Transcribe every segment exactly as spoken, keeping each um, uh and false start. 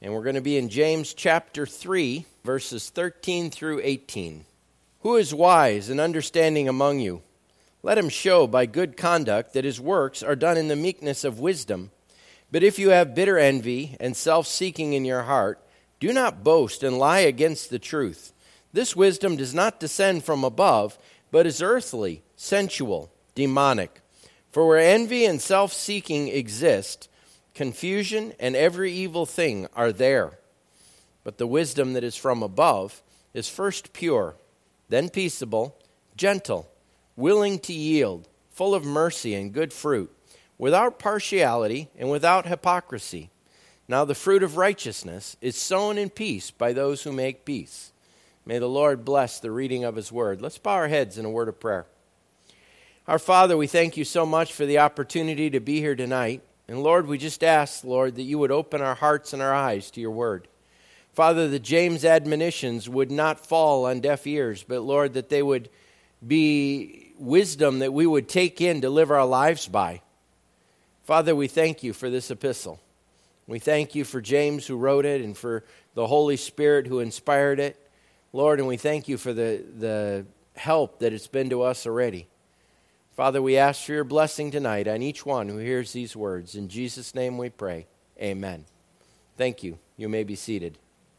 And we're going to be in James chapter three, verses thirteen through eighteen. Who is wise and understanding among you? Let him show by good conduct that his works are done in the meekness of wisdom. But if you have bitter envy and self-seeking in your heart, do not boast and lie against the truth. This wisdom does not descend from above, but is earthly, sensual, demonic. For where envy and self-seeking exist, confusion and every evil thing are there. But the wisdom that is from above is first pure, then peaceable, gentle, willing to yield, full of mercy and good fruit, without partiality and without hypocrisy. Now the fruit of righteousness is sown in peace by those who make peace. May the Lord bless the reading of his word. Let's bow our heads in a word of prayer. Our Father, we thank you so much for the opportunity to be here tonight. And Lord, we just ask, Lord, that you would open our hearts and our eyes to your word. Father, that James' admonitions would not fall on deaf ears, but Lord, that they would be wisdom that we would take in to live our lives by. Father, we thank you for this epistle. We thank you for James who wrote it and for the Holy Spirit who inspired it. Lord, and we thank you for the, the help that it's been to us already. Father, we ask for your blessing tonight on each one who hears these words. In Jesus' name we pray. Amen. Thank you. You may be seated.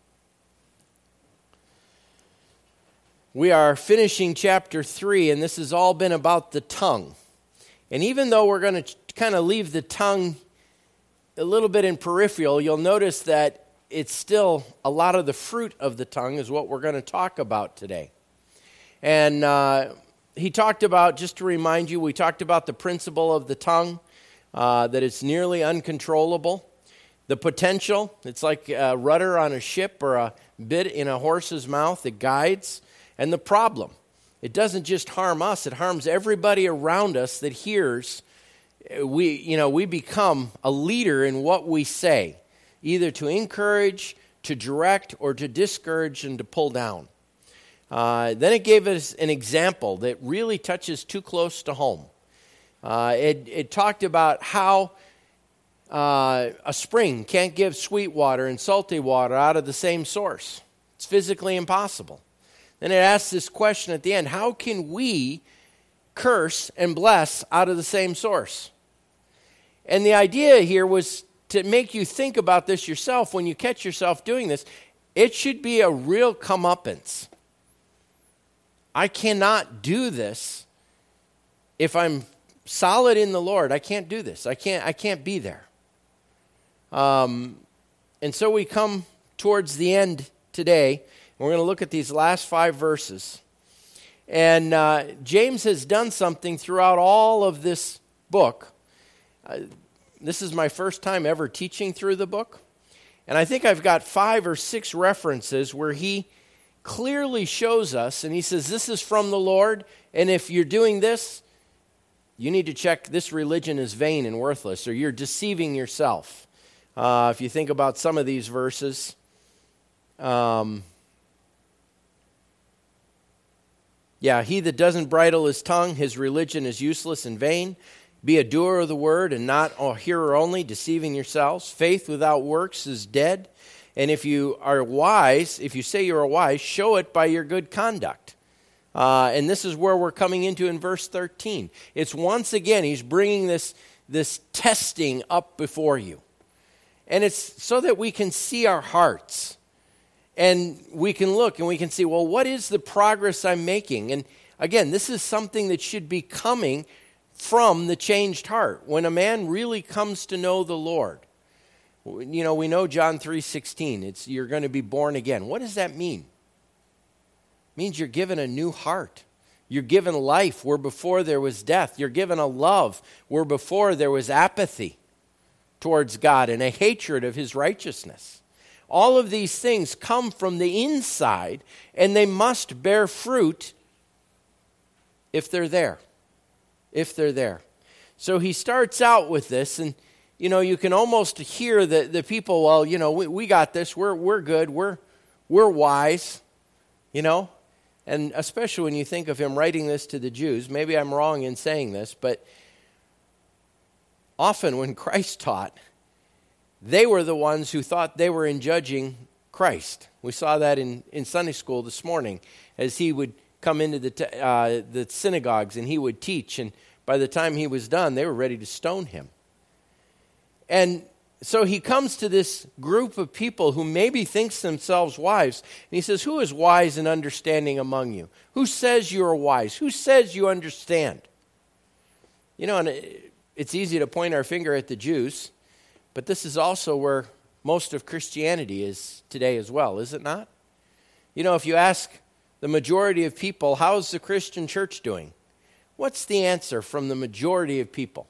We are finishing chapter three, and this has all been about the tongue. And even though we're going to kind of leave the tongue a little bit in peripheral, you'll notice that it's still a lot of the fruit of the tongue is what we're going to talk about today. And uh, he talked about, just to remind you, we talked about the principle of the tongue, uh, that it's nearly uncontrollable. The potential, it's like a rudder on a ship or a bit in a horse's mouth that guides. And the problem, it doesn't just harm us, it harms everybody around us that hears. We, you know, we become a leader in what we say, either to encourage, to direct, or to discourage and to pull down. Uh, then it gave us an example that really touches too close to home. Uh, it, it talked about how uh, a spring can't give sweet water and salty water out of the same source. It's physically impossible. Then it asks this question at the end, how can we curse and bless out of the same source? And the idea here was to make you think about this yourself when you catch yourself doing this. It should be a real comeuppance. I cannot do this if I'm solid in the Lord. I can't do this. I can't. I can't be there. Um, and so we come towards the end today. And we're going to look at these last five verses. And uh, James has done something throughout all of this book. Uh, this is my first time ever teaching through the book. And I think I've got five or six references where he clearly shows us, and he says, this is from the Lord, and if you're doing this, you need to check this religion is vain and worthless, or you're deceiving yourself. Uh, if you think about some of these verses, um, yeah, he that doesn't bridle his tongue, his religion is useless and vain. Be a doer of the word and not a hearer only, deceiving yourselves. Faith without works is dead. And if you are wise, if you say you're wise, show it by your good conduct. Uh, and this is where we're coming into in verse thirteen. It's once again, he's bringing this, this testing up before you. And it's so that we can see our hearts. And we can look and we can see, well, what is the progress I'm making? And again, this is something that should be coming from the changed heart. When a man really comes to know the Lord. You know, we know John three sixteen. It's you're going to be born again. What does that mean? It means you're given a new heart. You're given life where before there was death. You're given a love where before there was apathy towards God and a hatred of his righteousness. All of these things come from the inside, and they must bear fruit if they're there. If they're there. So he starts out with this, and you know, you can almost hear the, the people, well, you know, we, we got this, we're we're good, we're we're wise, you know? And especially when you think of him writing this to the Jews, maybe I'm wrong in saying this, but often when Christ taught, they were the ones who thought they were in judging Christ. We saw that in, in Sunday school this morning as he would come into the, t- uh, the synagogues and he would teach. And by the time he was done, they were ready to stone him. And so he comes to this group of people who maybe thinks themselves wise. And he says, who is wise and understanding among you? Who says you are wise? Who says you understand? You know, and it, it's easy to point our finger at the Jews, but this is also where most of Christianity is today as well, is it not? You know, if you ask the majority of people, how's the Christian church doing? What's the answer from the majority of people?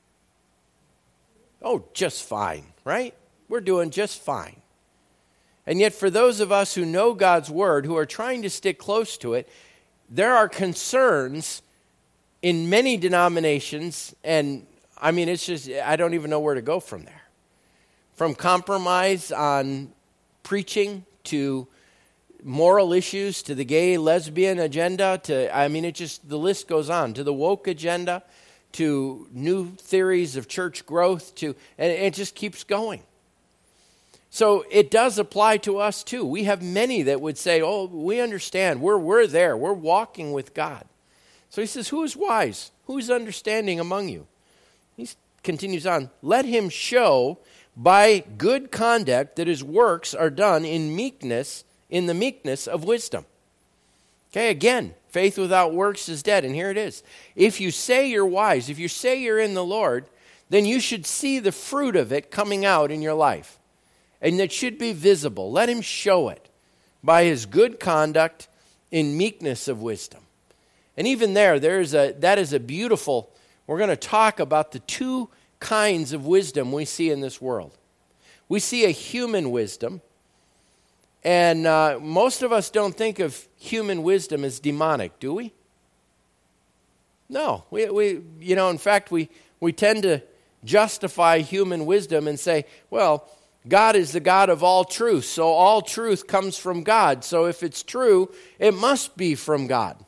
Oh, just fine, right? We're doing just fine. And yet for those of us who know God's word, who are trying to stick close to it, there are concerns in many denominations, and I mean, it's just, I don't even know where to go from there. From compromise on preaching to moral issues to the gay, lesbian agenda to, I mean, it just, the list goes on, to the woke agenda, to new theories of church growth, to, and it just keeps going. So it does apply to us too. We have many that would say, oh, we understand, we're, we're there, we're walking with God. So he says, who is wise? Who is understanding among you? He continues on, let him show by good conduct that his works are done in meekness, in the meekness of wisdom. Okay, again, faith without works is dead, and here it is. If you say you're wise, if you say you're in the Lord, then you should see the fruit of it coming out in your life. And it should be visible. Let him show it by his good conduct in meekness of wisdom. And even there, there is a that is a beautiful, we're going to talk about the two kinds of wisdom we see in this world. We see a human wisdom, and uh, most of us don't think of human wisdom as demonic, do we? No. We, we you know, in fact, we, we tend to justify human wisdom and say, well, God is the God of all truth, so all truth comes from God. So if it's true, it must be from God.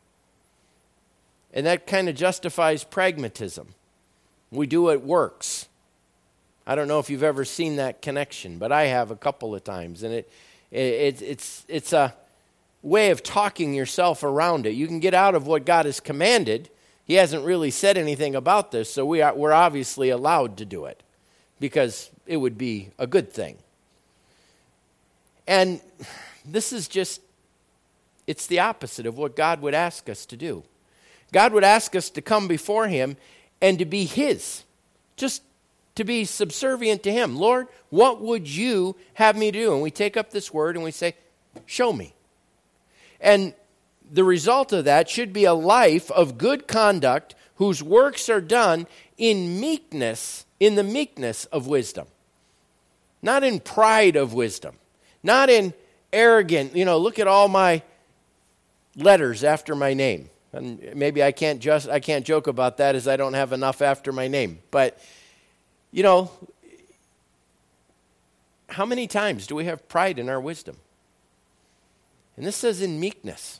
And that kind of justifies pragmatism. We do what works. I don't know if you've ever seen that connection, but I have a couple of times. And it, it it's it's a way of talking yourself around it. You can get out of what God has commanded. He hasn't really said anything about this, so we are, we're obviously allowed to do it because it would be a good thing. And this is just, it's the opposite of what God would ask us to do. God would ask us to come before him and to be his, just to be subservient to him. Lord, what would you have me do? And we take up this word and we say, show me. And the result of that should be a life of good conduct whose works are done in meekness, in the meekness of wisdom. Not in pride of wisdom. Not in arrogant, you know, look at all my letters after my name. And maybe I can't just I can't joke about that as I don't have enough after my name. But, you know, how many times do we have pride in our wisdom? And this says in meekness.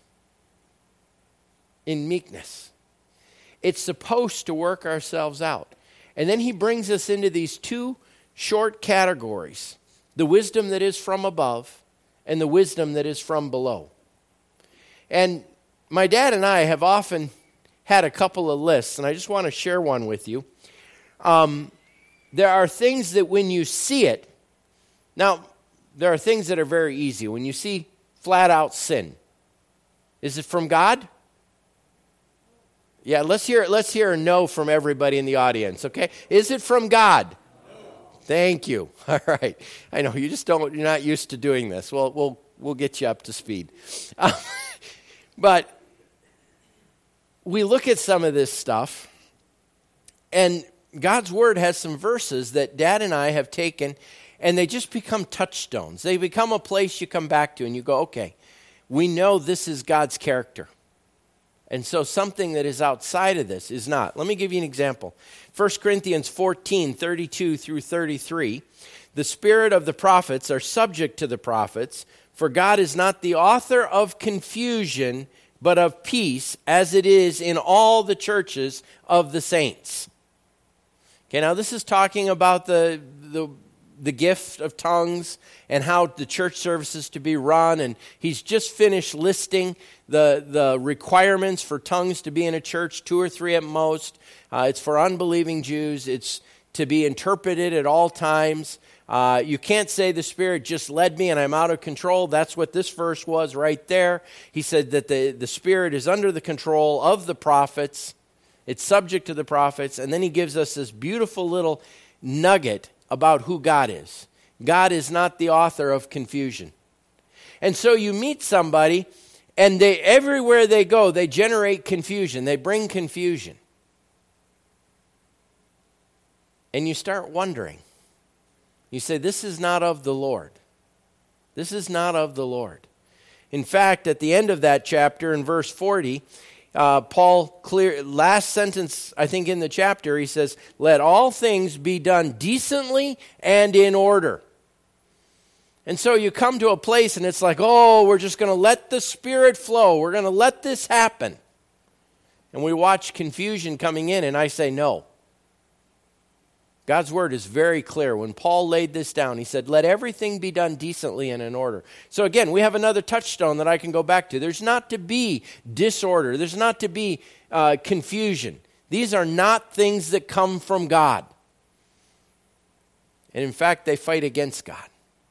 In meekness. It's supposed to work ourselves out. And then he brings us into these two short categories. The wisdom that is from above and the wisdom that is from below. And my dad and I have often had a couple of lists, and I just want to share one with you. Um, there are things that when you see it, now, there are things that are very easy. When you see flat out sin, is it from God? Yeah, let's hear let's hear a no from everybody in the audience, okay? Is it from God? No. Thank you. All right. I know you just don't you're not used to doing this. Well, we'll we'll get you up to speed. Um, but we look at some of this stuff, and God's word has some verses that Dad and I have taken, and they just become touchstones. They become a place you come back to, and you go, okay, we know this is God's character. And so something that is outside of this is not. Let me give you an example. First Corinthians fourteen, thirty-two through thirty-three. The spirit of the prophets are subject to the prophets, for God is not the author of confusion, but of peace, as it is in all the churches of the saints. Okay, now this is talking about the, the the gift of tongues and how the church service is to be run. And he's just finished listing the, the requirements for tongues to be in a church, two or three at most. Uh, it's for unbelieving Jews. It's to be interpreted at all times. Uh, you can't say the Spirit just led me and I'm out of control. That's what this verse was right there. He said that the, the Spirit is under the control of the prophets. It's subject to the prophets. And then he gives us this beautiful little nugget about who God is. God is not the author of confusion. And so you meet somebody and they everywhere they go, they generate confusion. They bring confusion. And you start wondering. You say, this is not of the Lord. This is not of the Lord. In fact, at the end of that chapter, in verse forty, uh, Paul, clear last sentence, I think in the chapter, he says, let all things be done decently and in order. And so you come to a place and it's like, oh, we're just going to let the Spirit flow. We're going to let this happen. And we watch confusion coming in, and I say, no. God's word is very clear. When Paul laid this down, he said, let everything be done decently and in order. So again, we have another touchstone that I can go back to. There's not to be disorder. There's not to be uh, confusion. These are not things that come from God. And in fact, they fight against God.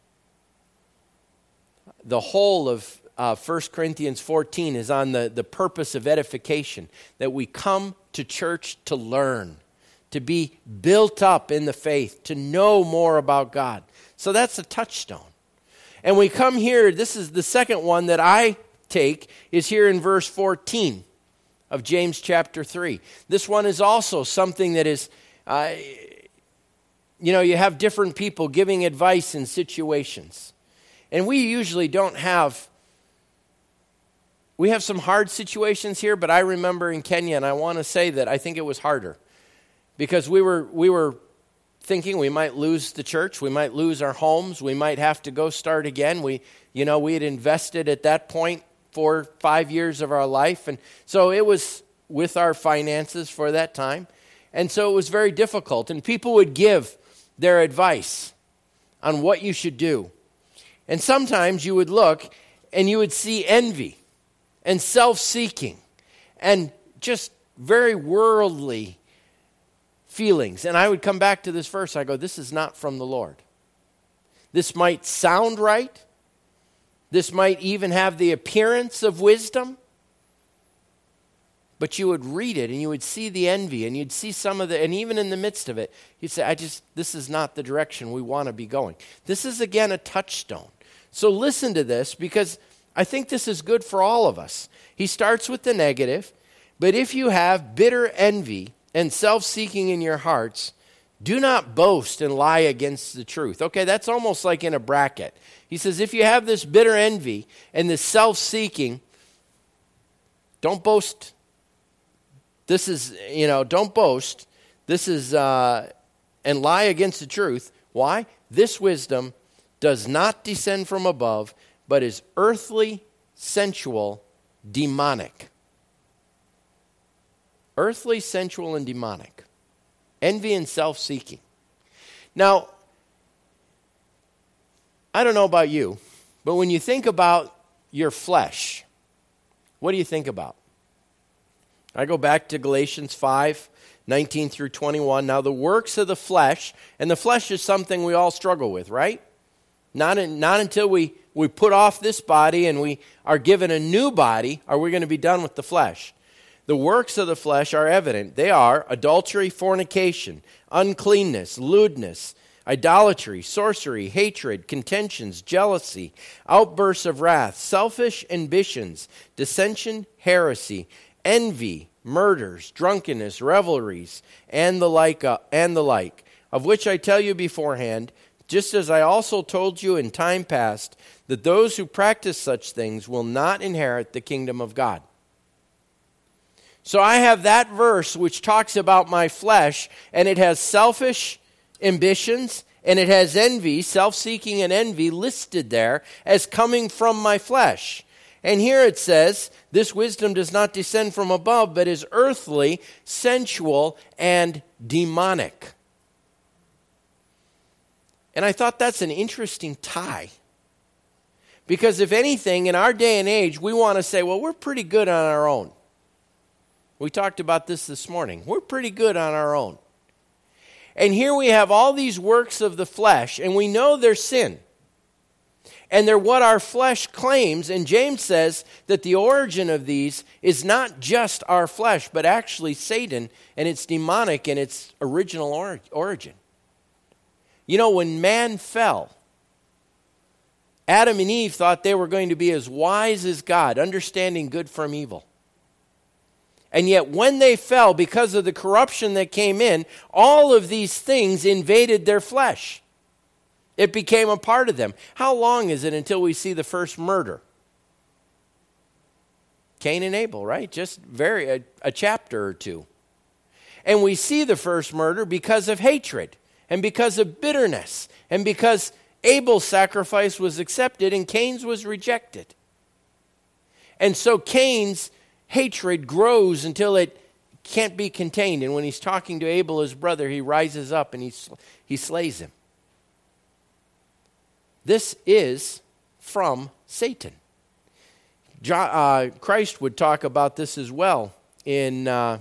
The whole of uh, First Corinthians fourteen is on the, the purpose of edification, that we come to church to learn, to be built up in the faith, to know more about God. So that's a touchstone. And we come here, this is the second one that I take, is here in verse fourteen of James chapter three. This one is also something that is, uh, you know, you have different people giving advice in situations. And we usually don't have, we have some hard situations here, but I remember in Kenya, and I want to say that I think it was harder. Because we were we were thinking we might lose the church, we might lose our homes, we might have to go start again. We, you know, we had invested at that point four, five years of our life, and so it was with our finances for that time, and so it was very difficult. And people would give their advice on what you should do, and sometimes you would look and you would see envy and self-seeking and just very worldly feelings. And I would come back to this verse. I go, this is not from the Lord. This might sound right. This might even have the appearance of wisdom. But you would read it and you would see the envy and you'd see some of the, and even in the midst of it, you'd say, I just, this is not the direction we want to be going. This is again a touchstone. So listen to this, because I think this is good for all of us. He starts with the negative, but if you have bitter envy and self-seeking in your hearts, do not boast and lie against the truth. Okay, that's almost like in a bracket. He says, if you have this bitter envy and this self-seeking, don't boast. This is, you know, don't boast. This is, uh, and lie against the truth. Why? This wisdom does not descend from above, but is earthly, sensual, demonic. Earthly, sensual, and demonic. Envy and self-seeking. Now, I don't know about you, but when you think about your flesh, what do you think about? I go back to Galatians five, nineteen through twenty-one. Now, the works of the flesh, and the flesh is something we all struggle with, right? Not, in, not until we, we put off this body and we are given a new body are we going to be done with the flesh. The works of the flesh are evident. They are adultery, fornication, uncleanness, lewdness, idolatry, sorcery, hatred, contentions, jealousy, outbursts of wrath, selfish ambitions, dissension, heresy, envy, murders, drunkenness, revelries, and the like, uh, and the like, of which I tell you beforehand, just as I also told you in time past, that those who practice such things will not inherit the kingdom of God. So I have that verse which talks about my flesh, and it has selfish ambitions, and it has envy, self-seeking and envy listed there as coming from my flesh. And here it says, this wisdom does not descend from above, but is earthly, sensual, and demonic. And I thought that's an interesting tie. Because if anything, in our day and age, we want to say, well, we're pretty good on our own. We talked about this this morning. We're pretty good on our own. And here we have all these works of the flesh, and we know they're sin. And they're what our flesh claims, and James says that the origin of these is not just our flesh, but actually Satan, and it's demonic in its original or- origin. You know, when man fell, Adam and Eve thought they were going to be as wise as God, understanding good from evil. And yet when they fell, because of the corruption that came in, all of these things invaded their flesh. It became a part of them. How long is it until we see the first murder? Cain and Abel, right? Just very a, a chapter or two. And we see the first murder because of hatred and because of bitterness and because Abel's sacrifice was accepted and Cain's was rejected. And so Cain's hatred grows until it can't be contained. And when he's talking to Abel, his brother, he rises up and he, he slays him. This is from Satan. John, uh, Christ would talk about this as well in uh,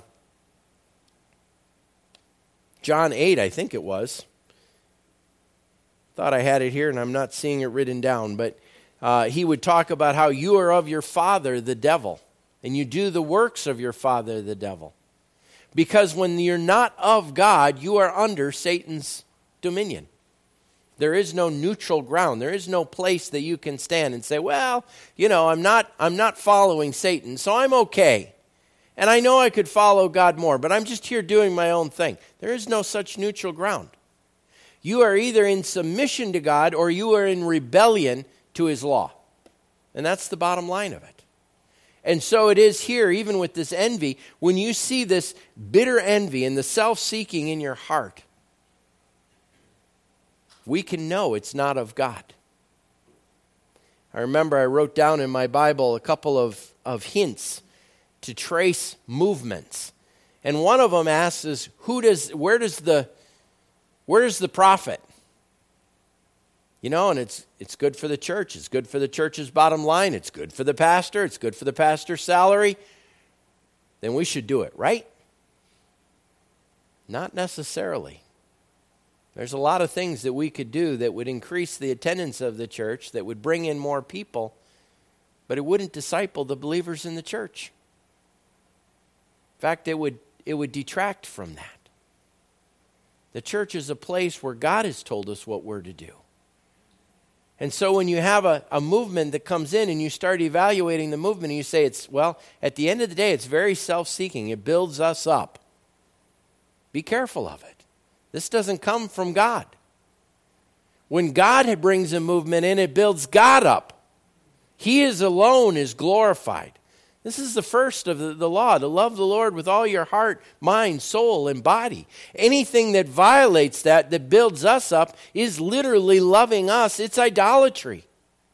John eight, I think it was. Thought I had it here and I'm not seeing it written down, but uh, he would talk about how you are of your father, the devil, and you do the works of your father, the devil. Because when you're not of God, you are under Satan's dominion. There is no neutral ground. There is no place that you can stand and say, well, you know, I'm not I'm not following Satan, so I'm okay. And I know I could follow God more, but I'm just here doing my own thing. There is no such neutral ground. You are either in submission to God or you are in rebellion to his law. And that's the bottom line of it. And so it is here, even with this envy, when you see this bitter envy and the self-seeking in your heart, we can know it's not of God. I remember I wrote down in my Bible a couple of, of hints to trace movements. And one of them asks is, who does, where does the, where does the prophet? You know, and it's it's good for the church. It's good for the church's bottom line. It's good for the pastor. It's good for the pastor's salary. Then we should do it, right? Not necessarily. There's a lot of things that we could do that would increase the attendance of the church, that would bring in more people, but it wouldn't disciple the believers in the church. In fact, it would it would detract from that. The church is a place where God has told us what we're to do. And so when you have a, a movement that comes in and you start evaluating the movement and you say it's, well, at the end of the day, it's very self-seeking. It builds us up. Be careful of it. This doesn't come from God. When God brings a movement in, it builds God up. He is alone is glorified. This is the first of the, the law, to love the Lord with all your heart, mind, soul, and body. Anything that violates that, that builds us up, is literally loving us. It's idolatry.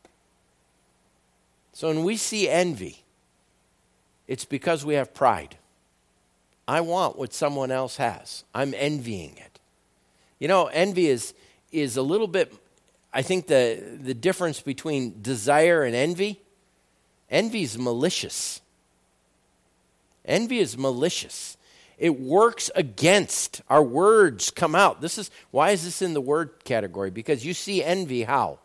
So when we see envy, it's because we have pride. I want what someone else has. I'm envying it. You know, envy is is a little bit, I think the, the difference between desire and envy, envy is malicious. Envy is malicious. It works against. Our words come out. This is, why is this in the word category? Because you see envy how?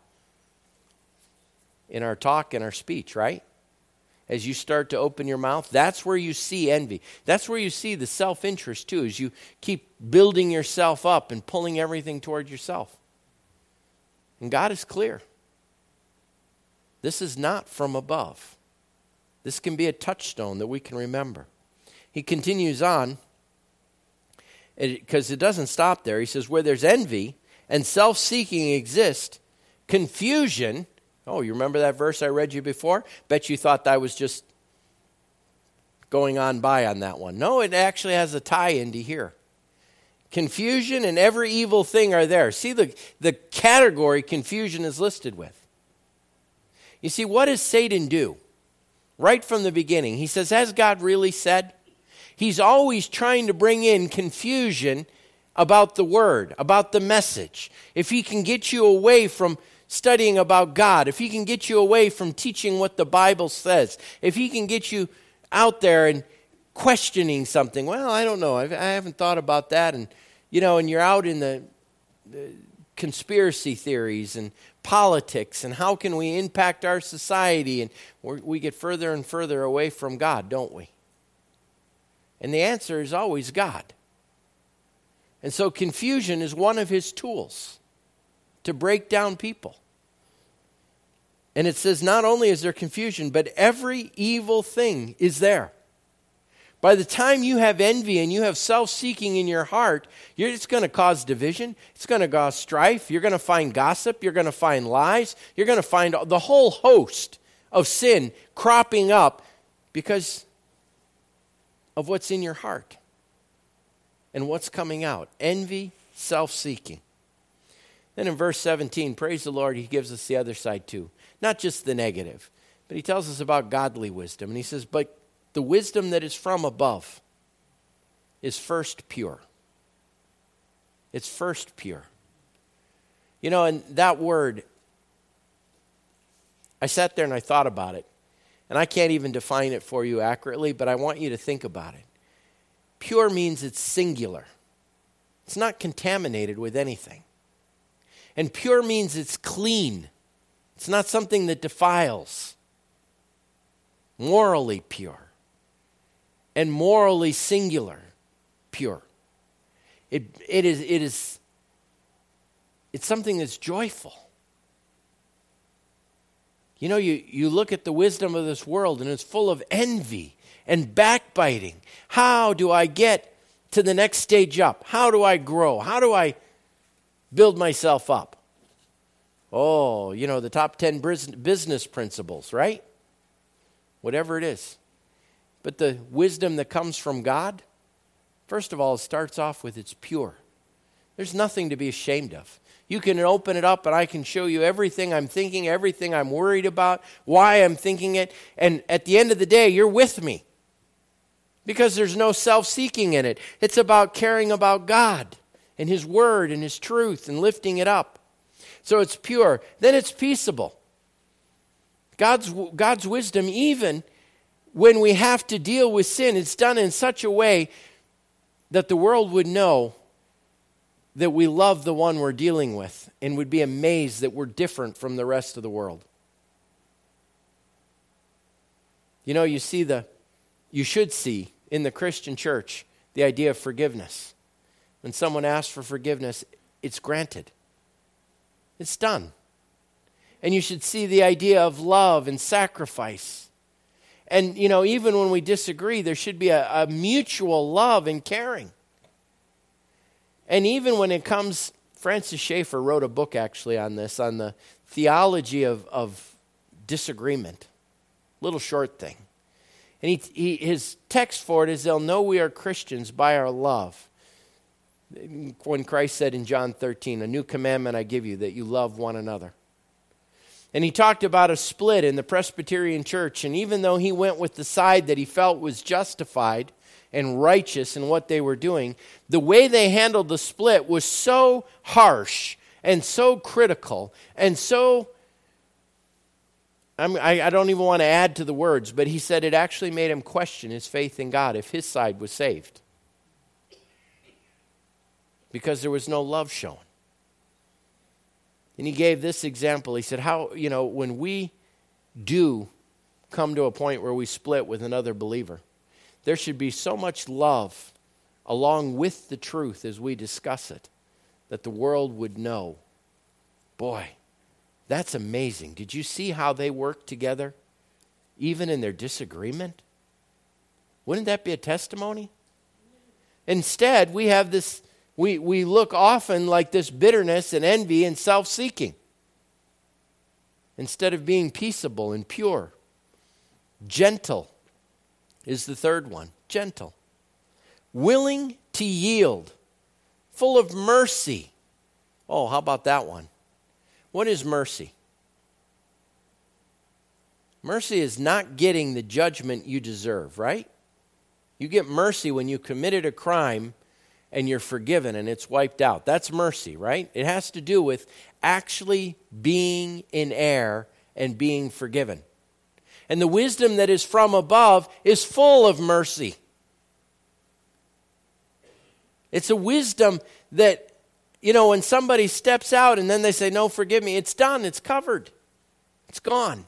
In our talk and our speech, right? As you start to open your mouth, that's where you see envy. That's where you see the self-interest too, as you keep building yourself up and pulling everything toward yourself. And God is clear. This is not from above. This can be a touchstone that we can remember. He continues on, because it, it doesn't stop there. He says, where there's envy and self-seeking exist, confusion. Oh, you remember that verse I read you before? Bet you thought I was just going on by on that one. No, it actually has a tie into here. Confusion and every evil thing are there. See the, the category confusion is listed with. You see, what does Satan do? Right from the beginning, he says, has God really said? He's always trying to bring in confusion about the Word, about the message, if he can get you away from studying about God, if he can get you away from teaching what the Bible says, if he can get you out there and questioning something, well, I don't know, I've, I haven't thought about that, and you know, and you're out in the, the conspiracy theories and politics, and how can we impact our society, and we're, we get further and further away from God, don't we? And the answer is always God. And so confusion is one of his tools to break down people. And it says not only is there confusion, but every evil thing is there. By the time you have envy and you have self-seeking in your heart, you're, it's going to cause division. It's going to cause strife. You're going to find gossip. You're going to find lies. You're going to find the whole host of sin cropping up because of what's in your heart and what's coming out. Envy, self-seeking. Then in verse seventeen, praise the Lord, he gives us the other side too. Not just the negative, but he tells us about godly wisdom. And he says, but the wisdom that is from above is first pure. It's first pure. You know, and that word, I sat there and I thought about it. And I can't even define it for you accurately, but I want you to think about it. Pure means it's singular. It's not contaminated with anything. And pure means it's clean. It's not something that defiles. Morally pure. And morally singular pure. It, it is, it is, it's something that's joyful. You know, you, you look at the wisdom of this world and it's full of envy and backbiting. How do I get to the next stage up? How do I grow? How do I build myself up? Oh, you know, the top ten business principles, right? Whatever it is. But the wisdom that comes from God, first of all, it starts off with it's pure. There's nothing to be ashamed of. You can open it up and I can show you everything I'm thinking, everything I'm worried about, why I'm thinking it. And at the end of the day, you're with me. Because there's no self-seeking in it. It's about caring about God and his word and his truth and lifting it up. So it's pure. Then it's peaceable. God's, God's wisdom, even when we have to deal with sin, it's done in such a way that the world would know that we love the one we're dealing with and would be amazed that we're different from the rest of the world. You know, you see the, you should see in the Christian church the idea of forgiveness. When someone asks for forgiveness, it's granted. It's done. And you should see the idea of love and sacrifice. And, you know, even when we disagree, there should be a, a mutual love and caring. And even when it comes, Francis Schaeffer wrote a book actually on this, on the theology of, of disagreement. Little short thing. And he, he, his text for it is, they'll know we are Christians by our love. When Christ said in John thirteen, a new commandment I give you, that you love one another. And he talked about a split in the Presbyterian church, and even though he went with the side that he felt was justified and righteous in what they were doing, the way they handled the split was so harsh and so critical and so, I'm, I, I don't even want to add to the words, but he said it actually made him question his faith in God if his side was saved. Because there was no love shown. And he gave this example. He said, how, you know, when we do come to a point where we split with another believer, there should be so much love along with the truth as we discuss it that the world would know, boy, that's amazing. Did you see how they work together, even in their disagreement? Wouldn't that be a testimony? Instead, we have this, we, we look often like this bitterness and envy and self-seeking instead of being peaceable and pure. Gentle is the third one. Gentle. Willing to yield. Full of mercy. Oh, how about that one? What is mercy? Mercy is not getting the judgment you deserve, right? You get mercy when you committed a crime and you're forgiven and it's wiped out. That's mercy, right? It has to do with actually being in error and being forgiven. And the wisdom that is from above is full of mercy. It's a wisdom that, you know, when somebody steps out and then they say, no, forgive me, it's done, it's covered, it's gone.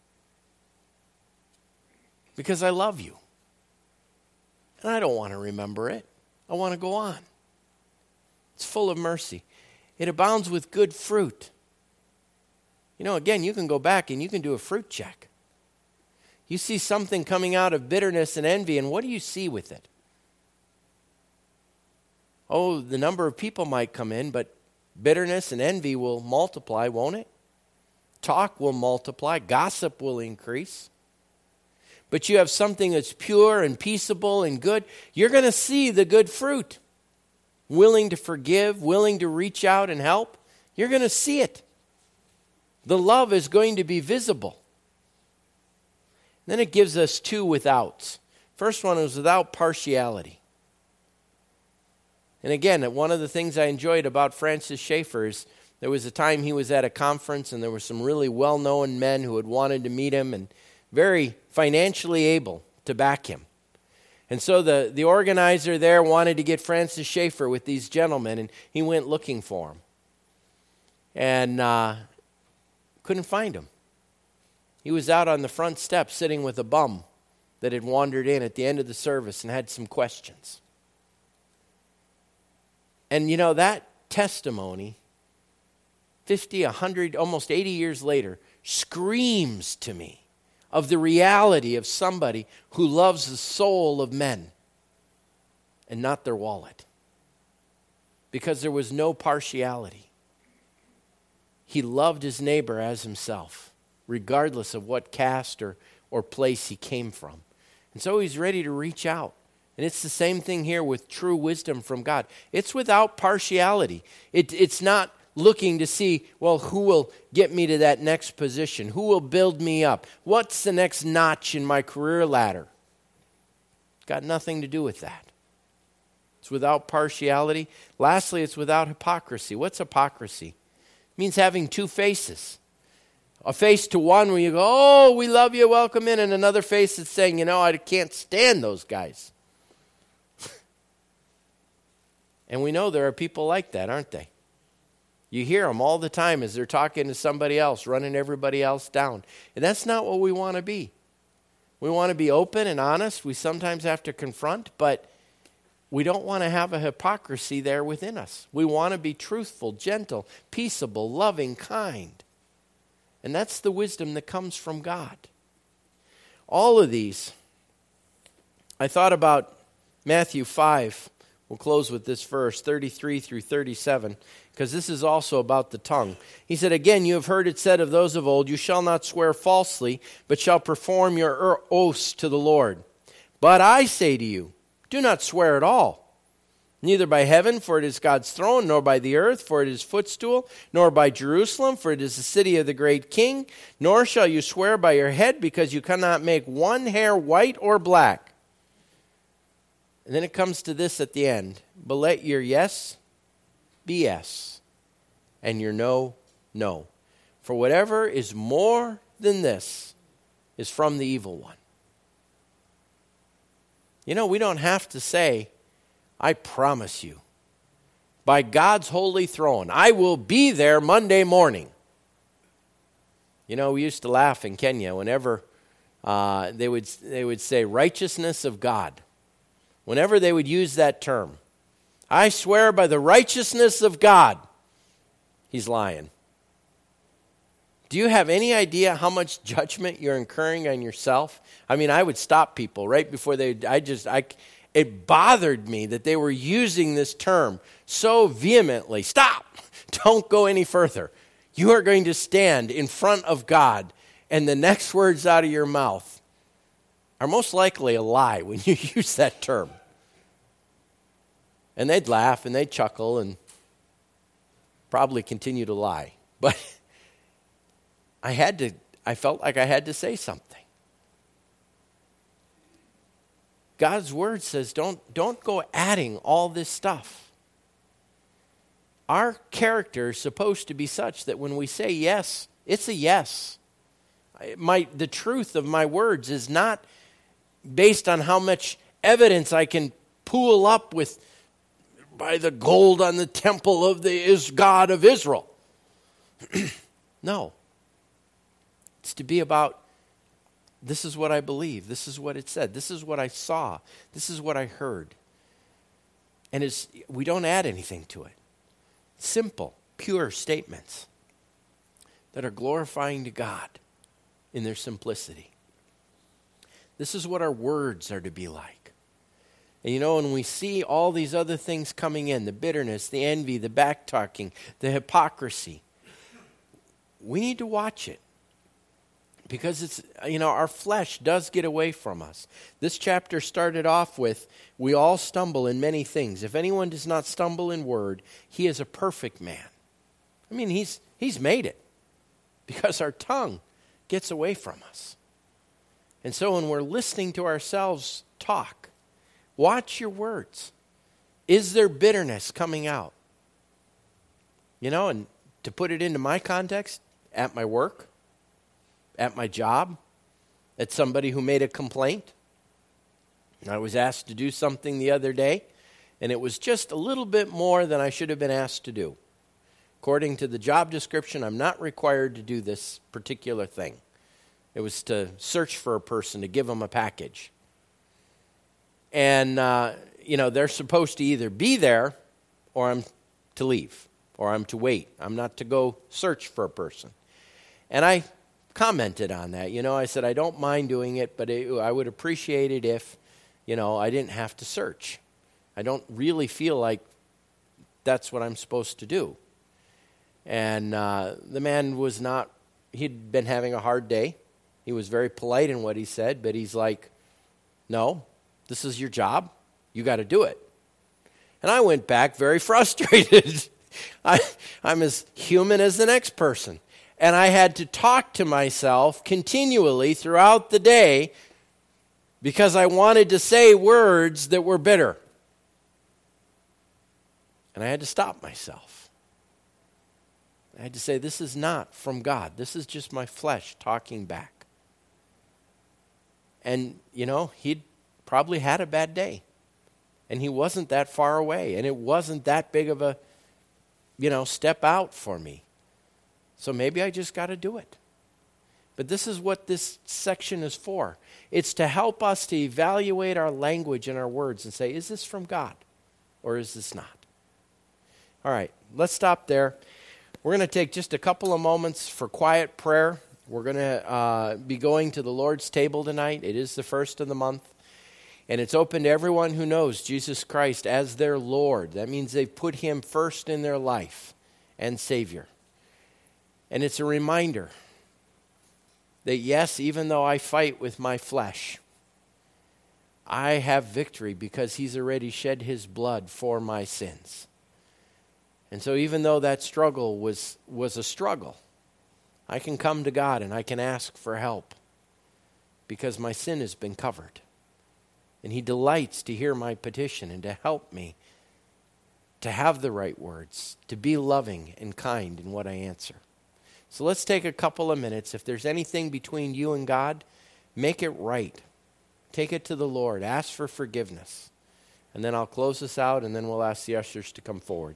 Because I love you. And I don't want to remember it. I want to go on. It's full of mercy. It abounds with good fruit. You know, again, you can go back and you can do a fruit check. You see something coming out of bitterness and envy, and what do you see with it? Oh, the number of people might come in, but bitterness and envy will multiply, won't it? Talk will multiply. Gossip will increase. But you have something that's pure and peaceable and good, you're going to see the good fruit. Willing to forgive, willing to reach out and help, you're going to see it. The love is going to be visible. Then it gives us two withouts. First one is without partiality. And again, one of the things I enjoyed about Francis Schaeffer is there was a time he was at a conference and there were some really well-known men who had wanted to meet him and very financially able to back him. And so the, the organizer there wanted to get Francis Schaeffer with these gentlemen, and he went looking for him. And uh, couldn't find him. He was out on the front step sitting with a bum that had wandered in at the end of the service and had some questions. And you know, that testimony, fifty, one hundred, almost eighty years later, screams to me of the reality of somebody who loves the soul of men and not their wallet. Because there was no partiality. He loved his neighbor as himself, regardless of what caste or, or place he came from. And so he's ready to reach out. And it's the same thing here with true wisdom from God. It's without partiality. It, it's not looking to see, well, who will get me to that next position? Who will build me up? What's the next notch in my career ladder? Got nothing to do with that. It's without partiality. Lastly, it's without hypocrisy. What's hypocrisy? It means having two faces. A face to one where you go, oh, we love you, welcome in, and another face that's saying, you know, I can't stand those guys. And we know there are people like that, aren't they? You hear them all the time as they're talking to somebody else, running everybody else down. And that's not what we want to be. We want to be open and honest. We sometimes have to confront, but we don't want to have a hypocrisy there within us. We want to be truthful, gentle, peaceable, loving, kind. And that's the wisdom that comes from God. All of these, I thought about Matthew five. We'll close with this verse, thirty-three through thirty-seven, because this is also about the tongue. He said, again, you have heard it said of those of old, you shall not swear falsely, but shall perform your oaths to the Lord. But I say to you, do not swear at all, neither by heaven, for it is God's throne, nor by the earth, for it is footstool, nor by Jerusalem, for it is the city of the great king, nor shall you swear by your head, because you cannot make one hair white or black. And then it comes to this at the end. But let your yes be yes, and your no, no. For whatever is more than this is from the evil one. You know, we don't have to say, I promise you, by God's holy throne, I will be there Monday morning. You know, we used to laugh in Kenya whenever uh, they would they would say righteousness of God. Whenever they would use that term, I swear by the righteousness of God, he's lying. Do you have any idea how much judgment you're incurring on yourself? I mean, I would stop people right before they, I just, I, it bothered me that they were using this term so vehemently. Stop! Don't go any further. You are going to stand in front of God, and the next words out of your mouth are most likely a lie when you use that term. And they'd laugh and they'd chuckle and probably continue to lie. But I had to, I felt like I had to say something. God's word says don't, don't go adding all this stuff. our character is supposed to be such that when we say yes, it's a yes. My, the truth of my words is not based on how much evidence I can pool up with by the gold on the temple of the is God of Israel. No. It's to be about, this is what I believe. This is what it said. This is what I saw. This is what I heard. And it's, we don't add anything to it. Simple, pure statements that are glorifying to God in their simplicity. This is what our words are to be like. And you know, when we see all these other things coming in, the bitterness, the envy, the backtalking, the hypocrisy, we need to watch it. Because it's, you know, our flesh does get away from us. This chapter started off with, we all stumble in many things. If anyone does not stumble in word, he is a perfect man. I mean, he's he's made it. Because our tongue gets away from us. And so when we're listening to ourselves talk, watch your words. Is there bitterness coming out? You know, and to put it into my context, at my work, at my job, at somebody who made a complaint. I was asked to do something the other day, and it was just a little bit more than I should have been asked to do. According to the job description, I'm not required to do this particular thing. It was to search for a person, to give them a package. And, uh, you know, they're supposed to either be there or I'm to leave, or I'm to wait. I'm not to go search for a person. And I commented on that. You know, I said, I don't mind doing it, but it, I would appreciate it if, you know, I didn't have to search. I don't really feel like that's what I'm supposed to do. And uh, the man was not, he'd been having a hard day. He was very polite in what he said, but he's like, no, this is your job. You got to do it. And I went back very frustrated. I, I'm as human as the next person. And I had to talk to myself continually throughout the day because I wanted to say words that were bitter. And I had to stop myself. I had to say, this is not from God. This is just my flesh talking back. And, you know, he'd probably had a bad day. And he wasn't that far away. And it wasn't that big of a, you know, step out for me. So maybe I just got to do it. But this is what this section is for. It's to help us to evaluate our language and our words and say, is this from God or is this not? All right, let's stop there. We're going to take just a couple of moments for quiet prayer. We're going to uh, be going to the Lord's table tonight. It is the first of the month. And it's open to everyone who knows Jesus Christ as their Lord. That means they've put him first in their life and Savior. And it's a reminder that yes, even though I fight with my flesh, I have victory because he's already shed his blood for my sins. And so even though that struggle was, was a struggle, I can come to God and I can ask for help because my sin has been covered. And he delights to hear my petition and to help me to have the right words, to be loving and kind in what I answer. So let's take a couple of minutes. If there's anything between you and God, make it right. Take it to the Lord. Ask for forgiveness. And then I'll close this out, and then we'll ask the ushers to come forward.